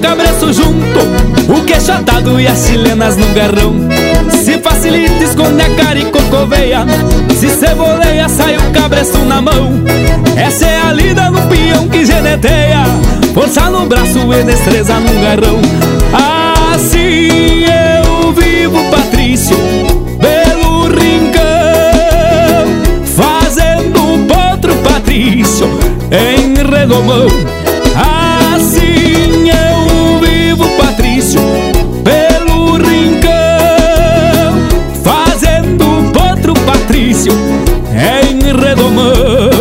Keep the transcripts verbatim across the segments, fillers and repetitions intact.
cabreço junto, o queixo atado e as chilenas no garrão. Se facilita, esconde a cara e corcoveia, se ceboleia, sai o cabreço na mão. Essa é a lida no peão que geneteia, força no braço e destreza no garrão. Assim eu vivo, Patrício, pelo rincão, fazendo potro, Patrício, em redomão. Assim eu vivo, Patrício, pelo rincão, fazendo potro, Patrício, em redomão.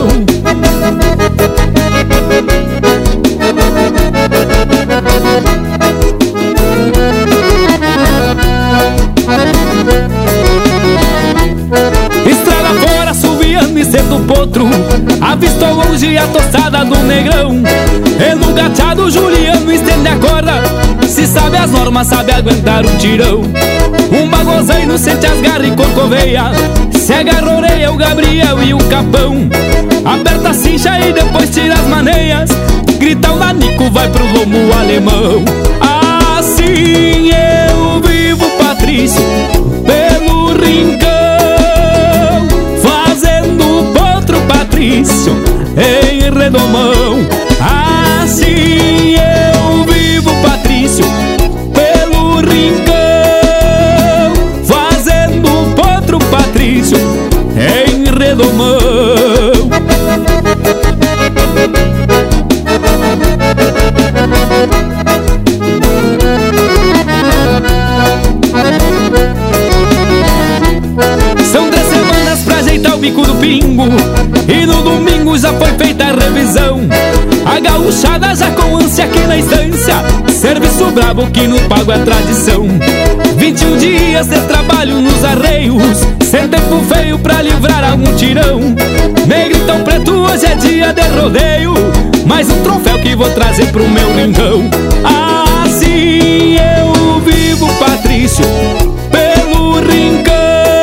Estrada fora, subiando e cedo o potro, avistou longe a toçada do negrão. E no gateado Juliano estende a corda, se sabe as normas, sabe aguentar o tirão. Um bagozeiro sente as garras e corcoveia, se agarra a orelha o Gabriel e o Capão. Aperta a cincha e depois tira as maneias, grita o nanico, vai pro lombo alemão. Assim eu vivo, Patrício, pelo rincão, fazendo potro, Patrício, em redomão. Assim eu vivo, Patrício, pelo rincão, fazendo potro, Patrício, em redomão. São três semanas pra ajeitar o bico do pingo, e no domingo já foi feita a revisão. A gaúchada já com ânsia aqui na estância, serviço brabo que no pago é tradição. Vinte e um dias de trabalho nos arreios, sem tempo feio pra livrar algum tirão. Negritão preto, hoje é dia de rodeio, mais um troféu que vou trazer pro meu rincão. Assim eu vivo, Patrício, pelo rincão,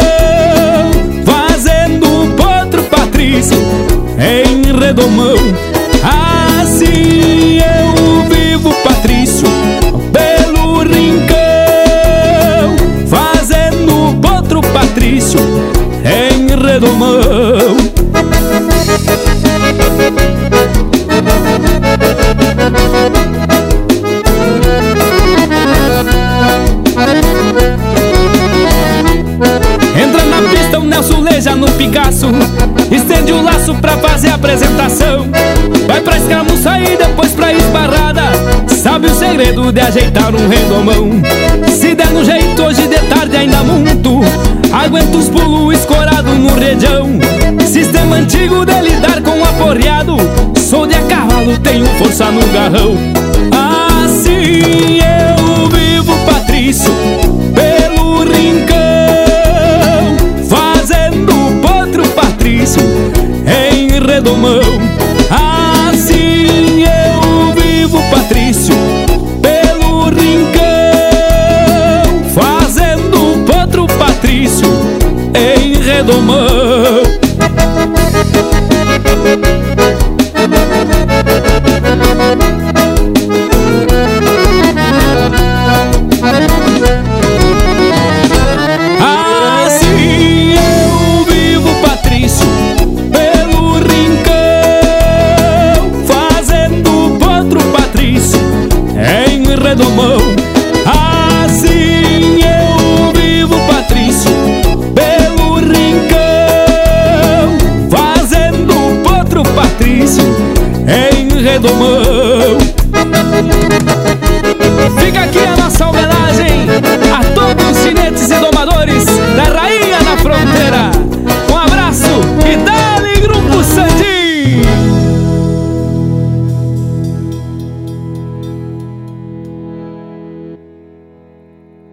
fazendo potro, Patrício, em redomão. Assim eu vivo, Patrício, pelo rincão, fazendo potro, Patrício, em redomão. Entra na pista o Nelson Leja no Picasso, estende o laço pra fazer a apresentação. Vai pra escamuça e depois pra esbarrada, sabe o segredo de ajeitar um redomão. Se der no jeito hoje de tarde ainda muito, aguenta os pulos escorado no redião. Sistema antigo de lidar com aporreado, sou de a cavalo, tenho força no garrão. Assim eu vivo, Patrício, pelo rincão, fazendo potro, Patrício, em redomão. Assim eu vivo, Patrício, pelo rincão, fazendo potro, Patrício, em redomão. Assim eu vivo, Patrício, pelo rincão, fazendo potro, Patrício, em redomão. Assim eu vivo, Patrício, pelo rincão, fazendo potro, Patrício, em redomão.